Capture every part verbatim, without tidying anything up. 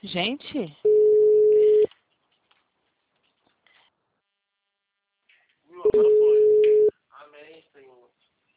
Gente, Agora foi. Amém, Senhor.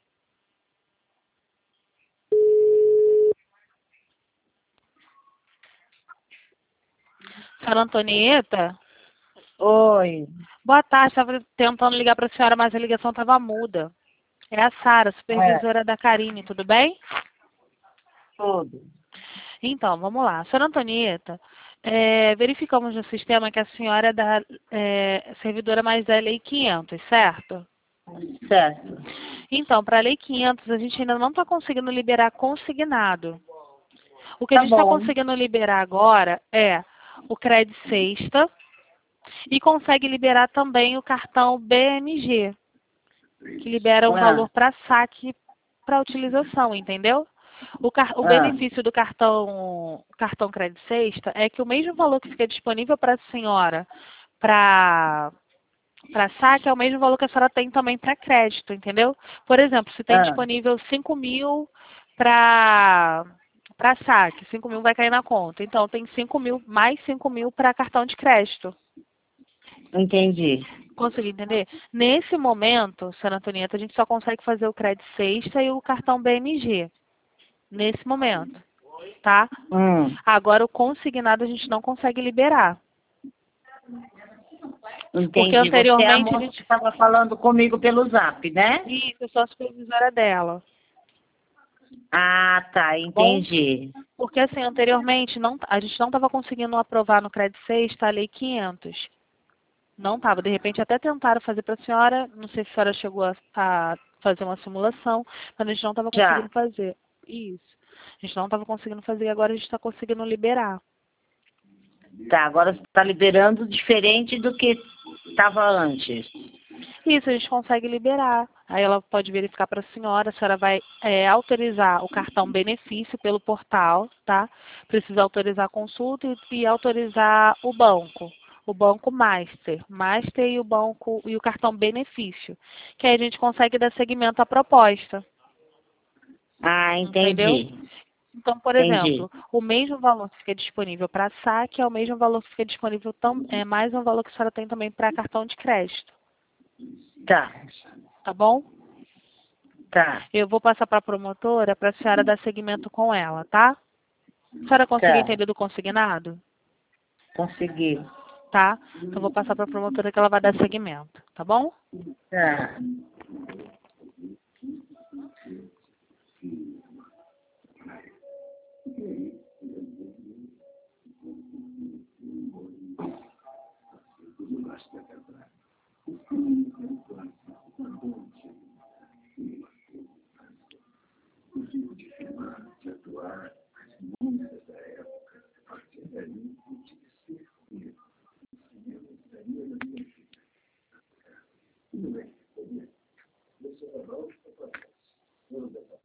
senhora Antonieta, Oi, boa tarde. Estava tentando ligar para a senhora, mas a ligação estava muda. É a Sara, supervisora da Karine, tudo bem? tudo. Então, vamos lá. Senhora Antonieta, é, verificamos no sistema que a senhora é da é, servidora mais da Lei quinhentos, certo? Certo. Então, para a Lei quinhentos, a gente ainda não está conseguindo liberar consignado. O que a Tá gente está bom. conseguindo liberar agora é o Cred Sexta e consegue liberar também o cartão B M G, que libera o Ah. valor para saque para utilização, entendeu? O, car o Ah. benefício do cartão, cartão Cred Sexta é que o mesmo valor que fica disponível para a senhora para para saque é o mesmo valor que a senhora tem também para crédito, entendeu? Por exemplo, se tem Ah. disponível cinco mil para para saque, cinco mil vai cair na conta. Então, tem cinco mil, mais cinco mil para cartão de crédito. Entendi. Consegui entender? Nesse momento, senhora Antonieta, a gente só consegue fazer o crédito sexta e o cartão B M G. Nesse momento, tá? Hum. Agora, o consignado a gente não consegue liberar. Entendi. Porque Você é a anteriormente a moça gente... que estava falando comigo pelo zap, né? Isso, eu sou a supervisora dela. Ah, tá. Entendi. Porque assim, anteriormente, não, a gente não estava conseguindo aprovar no Cred Sexta a Lei quinhentos. Não estava. De repente, até tentaram fazer para a senhora. Não sei se a senhora chegou a, a fazer uma simulação, mas a gente não estava Já. conseguindo fazer. Isso. A gente não estava conseguindo fazer e agora a gente está conseguindo liberar. Tá, agora você está liberando diferente do que estava antes. Isso, a gente consegue liberar. Aí ela pode verificar para a senhora, a senhora vai é, autorizar o cartão benefício pelo portal, tá? Precisa autorizar a consulta e, e autorizar o banco. O banco Master. Master e o banco e o cartão benefício. Que aí a gente consegue dar seguimento à proposta. Ah, Entendeu? entendi. Então, por Entendi. exemplo, o mesmo valor que fica disponível para saque é o mesmo valor que fica disponível, tam, é mais um valor que a senhora tem também para cartão de crédito. Tá, Tá bom? tá, Eu vou passar para a promotora para a senhora dar seguimento com ela, tá? A senhora conseguiu tá. entender do consignado? Consegui. Tá? Então, eu vou passar para a promotora que ela vai dar seguimento, tá bom? Tá.